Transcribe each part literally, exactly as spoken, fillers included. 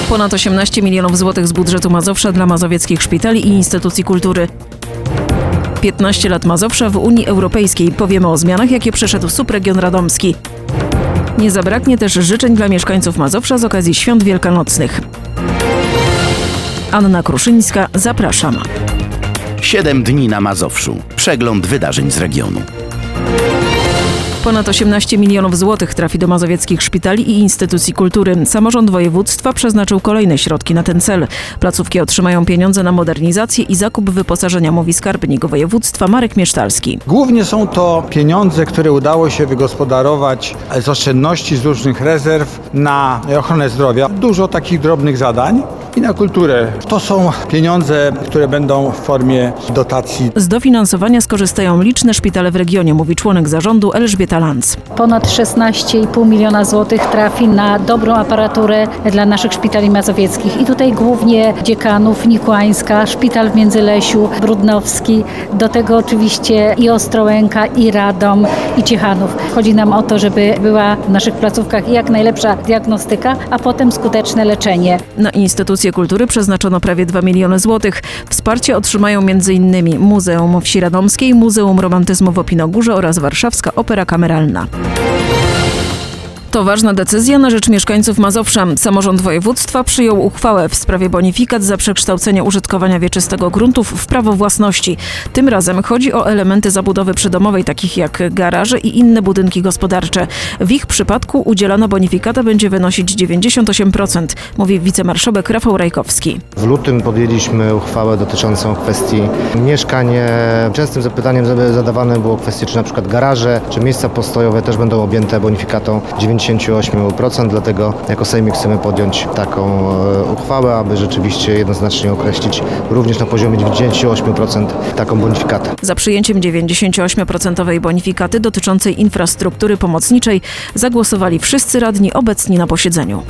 Ponad osiemnaście milionów złotych z budżetu Mazowsza dla mazowieckich szpitali i instytucji kultury. piętnaście lat Mazowsza w Unii Europejskiej. Powiemy o zmianach, jakie przeszedł subregion radomski. Nie zabraknie też życzeń dla mieszkańców Mazowsza z okazji świąt wielkanocnych. Anna Kruszyńska, zapraszam. Siedem dni na Mazowszu. Przegląd wydarzeń z regionu. Ponad osiemnaście milionów złotych trafi do mazowieckich szpitali i instytucji kultury. Samorząd województwa przeznaczył kolejne środki na ten cel. Placówki otrzymają pieniądze na modernizację i zakup wyposażenia, mówi skarbnik województwa Marek Miesztalski. Głównie są to pieniądze, które udało się wygospodarować z oszczędności z różnych rezerw na ochronę zdrowia. Dużo takich drobnych zadań i na kulturę. To są pieniądze, które będą w formie dotacji. Z dofinansowania skorzystają liczne szpitale w regionie, mówi członek zarządu Elżbieta Lanz. Ponad szesnaście i pół miliona złotych trafi na dobrą aparaturę dla naszych szpitali mazowieckich. I tutaj głównie Dziekanów, Nikłańska, szpital w Międzylesiu, Brudnowski, do tego oczywiście i Ostrołęka, i Radom, i Ciechanów. Chodzi nam o to, żeby była w naszych placówkach jak najlepsza diagnostyka, a potem skuteczne leczenie. Na instytucje kultury przeznaczono prawie dwa miliony złotych. Wsparcie otrzymają między innymi Muzeum Wsi Radomskiej, Muzeum Romantyzmu w Opinogórze oraz Warszawska Opera Kameralna. To ważna decyzja na rzecz mieszkańców Mazowsza. Samorząd województwa przyjął uchwałę w sprawie bonifikat za przekształcenie użytkowania wieczystego gruntów w prawo własności. Tym razem chodzi o elementy zabudowy przydomowej, takich jak garaże i inne budynki gospodarcze. W ich przypadku udzielana bonifikata będzie wynosić dziewięćdziesiąt osiem procent, mówi wicemarszałek Rafał Rajkowski. W lutym podjęliśmy uchwałę dotyczącą kwestii mieszkań. Częstym zapytaniem zadawane było kwestie, czy na przykład garaże, czy miejsca postojowe też będą objęte bonifikatą dziewięćdziesiąt osiem procent, dlatego jako Sejmik chcemy podjąć taką uchwałę, aby rzeczywiście jednoznacznie określić również na poziomie dziewięćdziesiąt osiem procent taką bonifikatę. Za przyjęciem dziewięćdziesiąt osiem procent bonifikaty dotyczącej infrastruktury pomocniczej zagłosowali wszyscy radni obecni na posiedzeniu.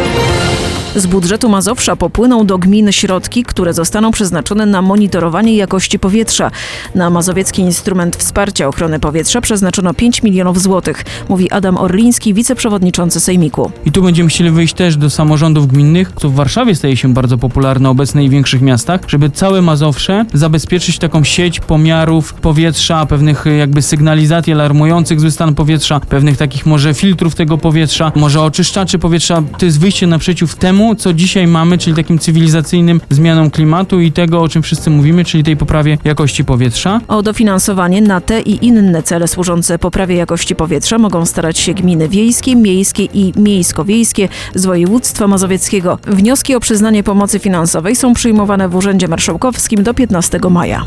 Z budżetu Mazowsza popłyną do gmin środki, które zostaną przeznaczone na monitorowanie jakości powietrza. Na mazowiecki instrument wsparcia ochrony powietrza przeznaczono pięć milionów złotych, mówi Adam Orliński, wiceprzewodniczący Sejmiku. I tu będziemy chcieli wyjść też do samorządów gminnych, co w Warszawie staje się bardzo popularne obecnie i w większych miastach, żeby całe Mazowsze zabezpieczyć taką sieć pomiarów powietrza, pewnych jakby sygnalizacji alarmujących zły stan powietrza, pewnych takich może filtrów tego powietrza, może oczyszczaczy powietrza. To jest wyjście naprzeciw temu, co dzisiaj mamy, czyli takim cywilizacyjnym zmianom klimatu i tego, o czym wszyscy mówimy, czyli tej poprawie jakości powietrza. O dofinansowanie na te i inne cele służące poprawie jakości powietrza mogą starać się gminy wiejskie, miejskie i miejsko-wiejskie z województwa mazowieckiego. Wnioski o przyznanie pomocy finansowej są przyjmowane w Urzędzie Marszałkowskim do piętnastego maja.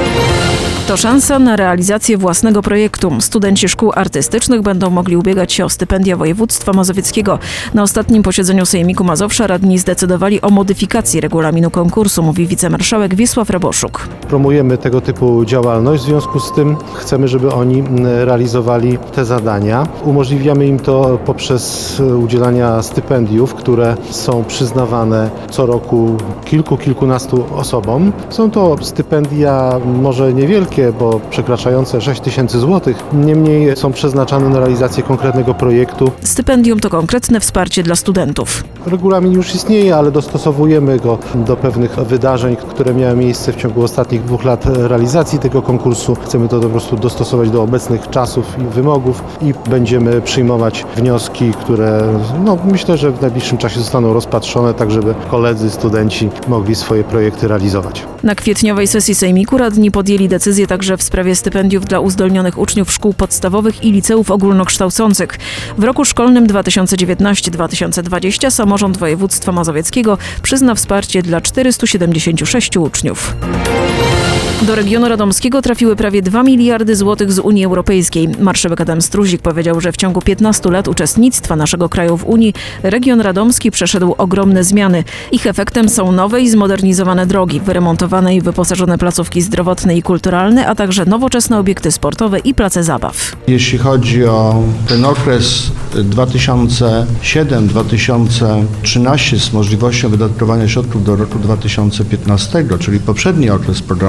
To szansa na realizację własnego projektu. Studenci szkół artystycznych będą mogli ubiegać się o stypendia województwa mazowieckiego. Na ostatnim posiedzeniu Sejmiku Mazowsza radni zdecydowali o modyfikacji regulaminu konkursu, mówi wicemarszałek Wiesław Raboszuk. Promujemy tego typu działalność, w związku z tym chcemy, żeby oni realizowali te zadania. Umożliwiamy im to poprzez udzielania stypendiów, które są przyznawane co roku kilku, kilkunastu osobom. Są to stypendia może niewielkie, bo przekraczające sześć tysięcy złotych, niemniej są przeznaczane na realizację konkretnego projektu. Stypendium to konkretne wsparcie dla studentów. Regulamin już istnieje, ale dostosowujemy go do pewnych wydarzeń, które miały miejsce w ciągu ostatnich dwóch lat realizacji tego konkursu. Chcemy to po prostu dostosować do obecnych czasów i wymogów i będziemy przyjmować wnioski, które no, myślę, że w najbliższym czasie zostaną rozpatrzone, tak żeby koledzy, studenci mogli swoje projekty realizować. Na kwietniowej sesji Sejmiku radni podjęli decyzję także w sprawie stypendiów dla uzdolnionych uczniów szkół podstawowych i liceów ogólnokształcących. W roku szkolnym dwa tysiące dziewiętnasty dwa tysiące dwudziesty samorząd województwa mazowieckiego przyzna wsparcie dla czterystu siedemdziesięciu sześciu uczniów. Do regionu radomskiego trafiły prawie dwa miliardy złotych z Unii Europejskiej. Marszałek Adam Struzik powiedział, że w ciągu piętnastu lat uczestnictwa naszego kraju w Unii region radomski przeszedł ogromne zmiany. Ich efektem są nowe i zmodernizowane drogi, wyremontowane i wyposażone placówki zdrowotne i kulturalne, a także nowoczesne obiekty sportowe i place zabaw. Jeśli chodzi o ten okres dwa tysiące siódmy do dwa tysiące trzynastego z możliwością wydatkowania środków do roku dwa tysiące piętnastego, czyli poprzedni okres programowania,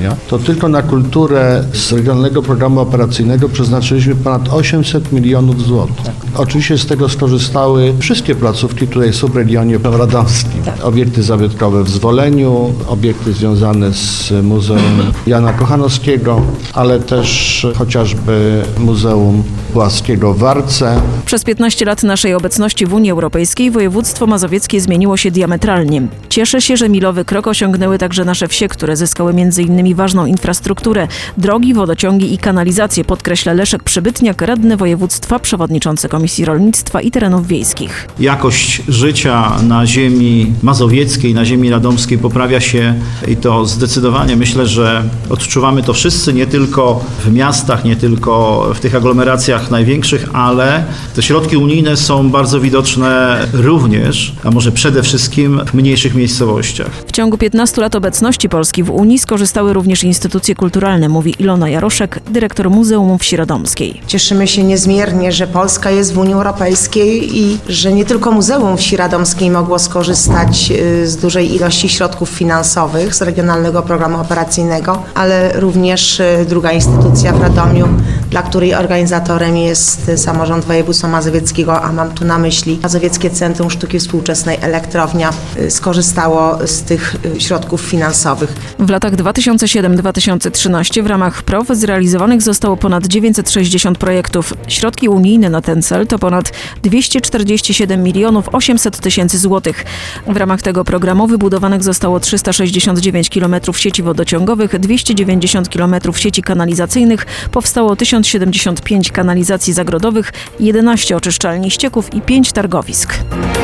zadania, to tylko na kulturę z Regionalnego Programu Operacyjnego przeznaczyliśmy ponad osiemset milionów złotych. Oczywiście z tego skorzystały wszystkie placówki tutaj w subregionie radomskim. Obiekty zabytkowe w Zwoleniu, obiekty związane z Muzeum Jana Kochanowskiego, ale też chociażby Muzeum Puławskiego w Warce. Przez piętnaście lat naszej obecności w Unii Europejskiej województwo mazowieckie zmieniło się diametralnie. Cieszę się, że milowy krok osiągnęły także nasze wsie, które zyskały między innymi ważną infrastrukturę, drogi, wodociągi i kanalizację, podkreśla Leszek Przybytniak, radny województwa, przewodniczący Komisji Rolnictwa i Terenów Wiejskich. Jakość życia na ziemi mazowieckiej, na ziemi radomskiej poprawia się i to zdecydowanie. Myślę, że odczuwamy to wszyscy, nie tylko w miastach, nie tylko w tych aglomeracjach największych, ale te środki unijne są bardzo widoczne również, a może przede wszystkim w mniejszych miejscowościach. W ciągu piętnastu lat obecności Polski w Unii skorzystały również instytucje kulturalne, mówi Ilona Jaroszek, dyrektor Muzeum Wsi Radomskiej. Cieszymy się niezmiernie, że Polska jest w Unii Europejskiej i że nie tylko Muzeum Wsi Radomskiej mogło skorzystać z dużej ilości środków finansowych z Regionalnego Programu Operacyjnego, ale również druga instytucja w Radomiu, dla której organizatorem jest samorząd województwa mazowieckiego, a mam tu na myśli Mazowieckie Centrum Sztuki Współczesnej Elektrownia, skorzystało z tych środków finansowych. W latach dwa tysiące siódmym do dwa tysiące trzynastego w ramach P R O W zrealizowanych zostało ponad dziewięćset sześćdziesiąt projektów. Środki unijne na ten cel to ponad dwieście czterdzieści siedem milionów osiemset tysięcy złotych. W ramach tego programu wybudowanych zostało trzysta sześćdziesiąt dziewięć kilometrów sieci wodociągowych, dwieście dziewięćdziesiąt kilometrów sieci kanalizacyjnych, powstało tysiąc siedemdziesiąt pięć kanalizacji zagrodowych, jedenaście oczyszczalni ścieków i pięć targowisk.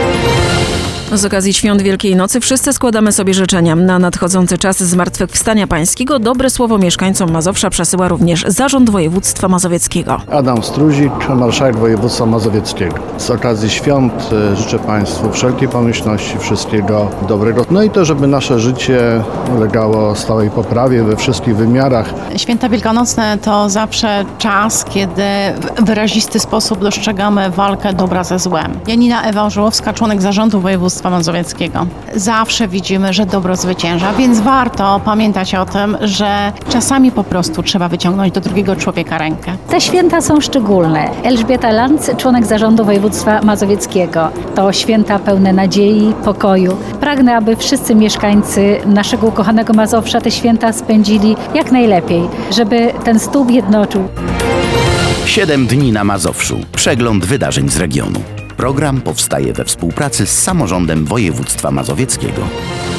Z okazji świąt Wielkiej Nocy wszyscy składamy sobie życzenia. Na nadchodzący czas Zmartwychwstania Pańskiego dobre słowo mieszkańcom Mazowsza przesyła również Zarząd Województwa Mazowieckiego. Adam Struzik, marszałek województwa mazowieckiego. Z okazji świąt życzę Państwu wszelkiej pomyślności, wszystkiego dobrego. No i to, żeby nasze życie ulegało stałej poprawie we wszystkich wymiarach. Święta wielkanocne to zawsze czas, kiedy w wyrazisty sposób dostrzegamy walkę dobra ze złem. Janina Ewa Orzełowska, członek Zarządu Województwa Mazowieckiego. Zawsze widzimy, że dobro zwycięża, więc warto pamiętać o tym, że czasami po prostu trzeba wyciągnąć do drugiego człowieka rękę. Te święta są szczególne. Elżbieta Lanc, członek Zarządu Województwa Mazowieckiego. To święta pełne nadziei, pokoju. Pragnę, aby wszyscy mieszkańcy naszego ukochanego Mazowsza te święta spędzili jak najlepiej, żeby ten stół jednoczył. Siedem dni na Mazowszu. Przegląd wydarzeń z regionu. Program powstaje we współpracy z Samorządem Województwa Mazowieckiego.